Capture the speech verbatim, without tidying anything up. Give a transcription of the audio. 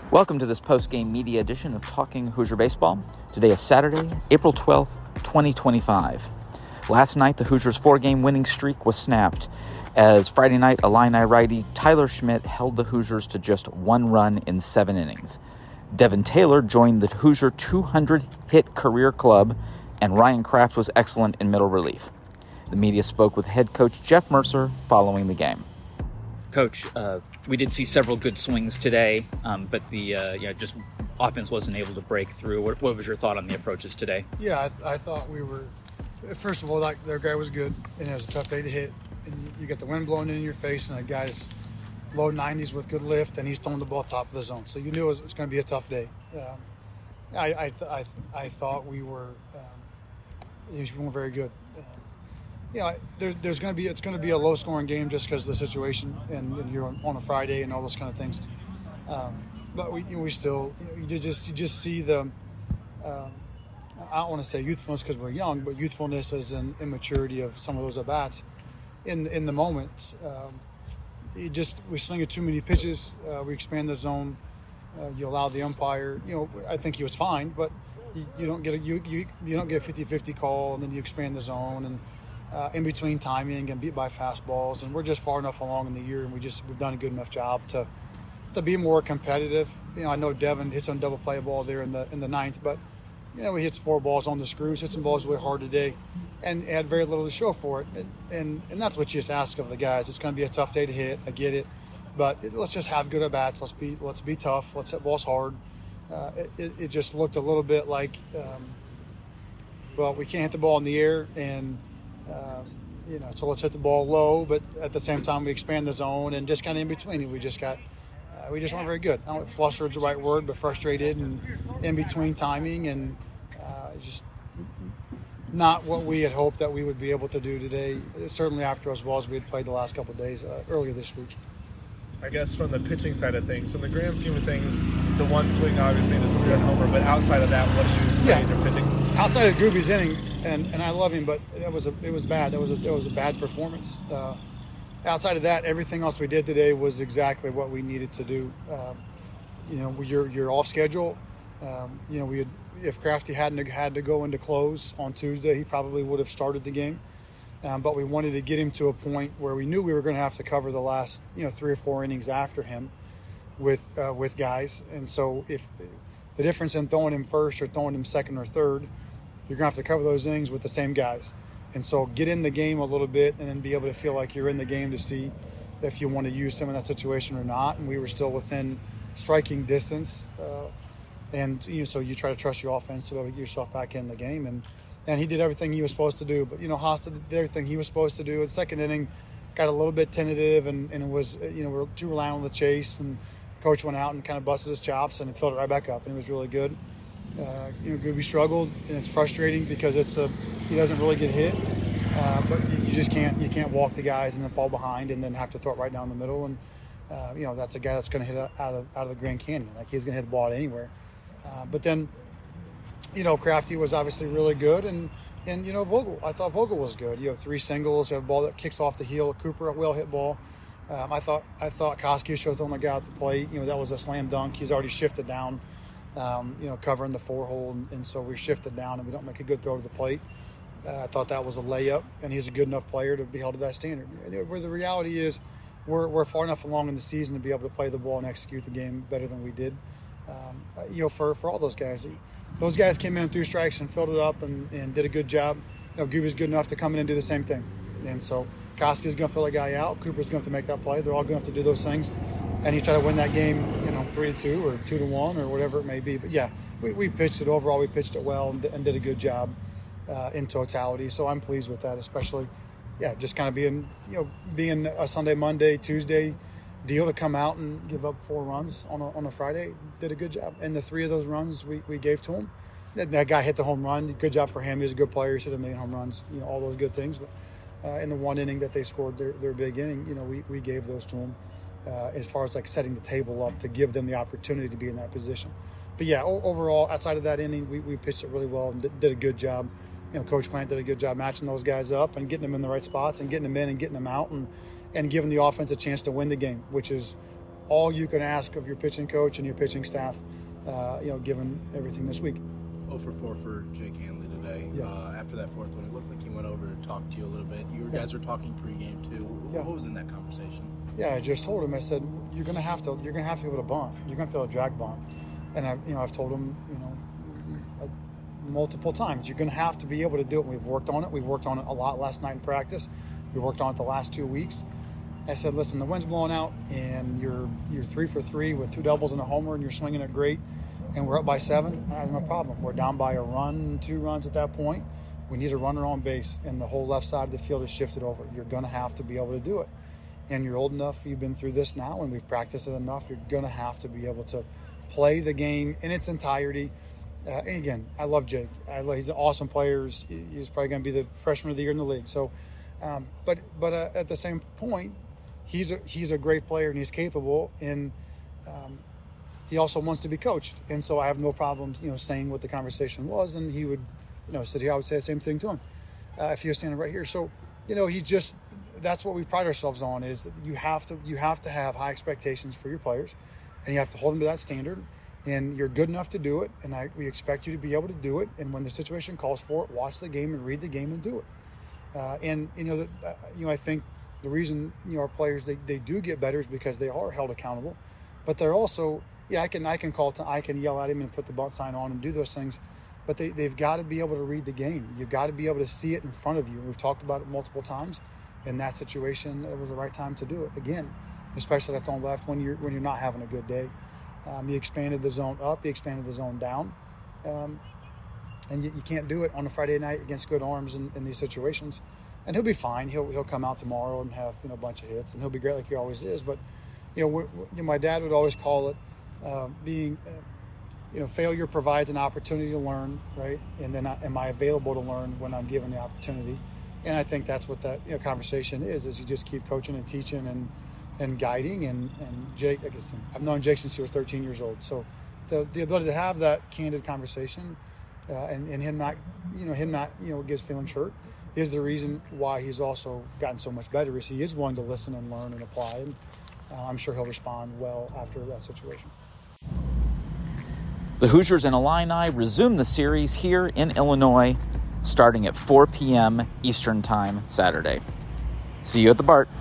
Welcome to this post-game media edition of Talking Hoosier Baseball. Today is Saturday, April twelfth, twenty twenty-five. Last night, the Hoosiers' four-game winning streak was snapped as Friday night Illini righty Tyler Schmidt held the Hoosiers to just one run in seven innings. Devin Taylor joined the Hoosier two hundred hit career club, and Ryan Kraft was excellent in middle relief. The media spoke with head coach Jeff Mercer following the game. Coach, uh, we did see several good swings today, um, but the uh, you know, just offense wasn't able to break through. What, what was your thought on the approaches today? Yeah, I, th- I thought we were, first of all, like their guy was good, and it was a tough day to hit. And you get the wind blowing in your face, and a guy's low nineties with good lift, and he's throwing the ball top of the zone. So you knew it was, it's going to be a tough day. Um, I I, th- I, th- I thought we were, um, we weren't very good. Um, you know, there, there's going to be it's going to be a low-scoring game just because of the situation, and, and you're on, on a Friday and all those kind of things. Um, but we we still you, know, you just you just see the um, I don't want to say youthfulness because we're young, but youthfulness as an immaturity of some of those at bats in in the moment. Um, you just we swing at too many pitches. Uh, we expand the zone. Uh, you allow the umpire. You know, I think he was fine, but you, you don't get a you you you don't get a fifty-fifty call, and then you expand the zone and. Uh, in between timing and beat by fastballs, and we're just far enough along in the year, and we just we've done a good enough job to to be more competitive. You know, I know Devin hits on double play ball there in the in the ninth, but you know he hits four balls on the screws, hit some balls really hard today, and had very little to show for it. And and, and that's what you just ask of the guys. It's going to be a tough day to hit. I get it, but it, let's just have good at bats. Let's be let's be tough. Let's hit balls hard. Uh, it, it just looked a little bit like, um, well, we can't hit the ball in the air and. Um, you know, so let's hit the ball low, but at the same time we expand the zone and just kind of in between. We just got, uh, we just weren't very good. I don't know if flustered is the right word, but frustrated and in between timing and uh, just not what we had hoped that we would be able to do today. Certainly after as well as we had played the last couple of days uh, earlier this week. I guess from the pitching side of things, from the grand scheme of things, the one swing obviously the three-run homer, but outside of that, what do you yeah. rate your pitching? Outside of Gooby's inning, and, and I love him, but it was a, it was bad. That was a, it was a bad performance. Uh, outside of that, everything else we did today was exactly what we needed to do. Um, you know, you're you're off schedule. Um, you know, we had, if Crafty hadn't had to go into close on Tuesday, he probably would have started the game. Um, but we wanted to get him to a point where we knew we were going to have to cover the last, you know, three or four innings after him with uh, with guys. And so if the difference in throwing him first or throwing him second or third, you're going to have to cover those innings with the same guys. And so get in the game a little bit and then be able to feel like you're in the game to see if you want to use him in that situation or not. And we were still within striking distance. Uh, and you know, so you try to trust your offense to be able to get yourself back in the game. And And he did everything he was supposed to do. But, you know, Haas did everything he was supposed to do. The second inning got a little bit tentative, and, and it was, you know, we were too reliant on the chase. And coach went out and kind of busted his chops and filled it right back up, and it was really good. Uh, you know, Gooby struggled, and it's frustrating because it's a he doesn't really get hit. Uh, but you, you just can't you can't walk the guys and then fall behind and then have to throw it right down the middle. And, uh, you know, that's a guy that's going to hit out of out of the Grand Canyon. Like, he's going to hit the ball anywhere. Uh, but then, you know, Crafty was obviously really good, and, and you know, Vogel, I thought Vogel was good. You have three singles, you have a ball that kicks off the heel, Cooper, a well-hit ball. Um, I thought I thought Koski should have thrown the guy at the plate. You know, that was a slam dunk. He's already shifted down, um, you know, covering the four hole, and, and so we shifted down, and we don't make a good throw to the plate. Uh, I thought that was a layup, and he's a good enough player to be held to that standard. Where the reality is, we're we're far enough along in the season to be able to play the ball and execute the game better than we did. Um, you know, for, for all those guys. Those guys came in and threw strikes and filled it up and, and did a good job. You know, Gooby's good enough to come in and do the same thing. And so Koski's going to fill a guy out. Cooper's going to have to make that play. They're all going to have to do those things. And he tried to win that game, you know, three to two or two to one or whatever it may be. But yeah, we, we pitched it overall. We pitched it well and, and did a good job uh, in totality. So I'm pleased with that, especially, yeah, just kind of being, you know, being a Sunday, Monday, Tuesday deal to come out and give up four runs on a, on a Friday. Did a good job. And the three of those runs we, we gave to him. That, that guy hit the home run. Good job for him. He's a good player. He should have made home runs, you know, all those good things. But uh, in the one inning that they scored their, their big inning, you know, we, we gave those to him uh, as far as like setting the table up to give them the opportunity to be in that position. But yeah, o- overall, outside of that inning, we, we pitched it really well and did, did a good job. You know, Coach Clant did a good job matching those guys up and getting them in the right spots and getting them in and getting them out and, and giving the offense a chance to win the game, which is all you can ask of your pitching coach and your pitching staff, uh, you know, given everything this week. oh for four for Jake Handley today. Yeah. Uh, after that fourth one, it looked like he went over to talk to you a little bit. You guys were talking pregame too. Yeah. What was in that conversation? Yeah, I just told him. I said, "You're gonna have to. You're gonna have to be able to bunt. You're gonna have to be able to drag bunt." And I, you know, I've told him, you know, multiple times, you're gonna have to be able to do it. We've worked on it. We've worked on it a lot last night in practice. We worked on it the last two weeks. I said, listen, the wind's blowing out, and you're you're three for three with two doubles and a homer, and you're swinging it great, and we're up by seven. I have no problem. We're down by a run, two runs at that point. We need a runner on base, and the whole left side of the field is shifted over. You're gonna have to be able to do it. And you're old enough, you've been through this now, and we've practiced it enough, you're going to have to be able to play the game in its entirety. Uh, and again, I love Jake. I love, he's an awesome player. He's, he's probably going to be the freshman of the year in the league. So, um, but but uh, at the same point, he's a, he's a great player, and he's capable, and um, he also wants to be coached. And so I have no problems, you know, saying what the conversation was, and he would, you know, sit here, I would say the same thing to him uh, if he was standing right here. So, you know, he just... that's what we pride ourselves on, is that you have to you have to have high expectations for your players, and you have to hold them to that standard, and you're good enough to do it, and I, we expect you to be able to do it, and when the situation calls for it, watch the game and read the game and do it. Uh, and you know, the, uh, you know, I think the reason, you know, our players, they, they do get better is because they are held accountable, but they're also, yeah, I can I can call to, I can yell at him and put the bunt sign on and do those things, but they, they've got to be able to read the game. You've got to be able to see it in front of you. We've talked about it multiple times. In that situation, it was the right time to do it. Again, especially left on left when you're when you're not having a good day. Um, he expanded the zone up, he expanded the zone down, um, and you, you can't do it on a Friday night against good arms in, in these situations. And he'll be fine. He'll he'll come out tomorrow and have, you know, a bunch of hits, and he'll be great like he always is. But you know, we're, we're, you know my dad would always call it uh, being, uh, you know, failure provides an opportunity to learn, right? And then I, am I available to learn when I'm given the opportunity? And I think that's what that, you know, conversation is, is you just keep coaching and teaching and, and guiding. And, and Jake, I guess, I've known Jake since he was thirteen years old. So the, the ability to have that candid conversation uh, and, and him not, you know, him not, you know, gets feelings hurt is the reason why he's also gotten so much better, is he is willing to listen and learn and apply. And uh, I'm sure he'll respond well after that situation. The Hoosiers and Illini resume the series here in Illinois starting at four p.m. Eastern Time Saturday. See you at the BART.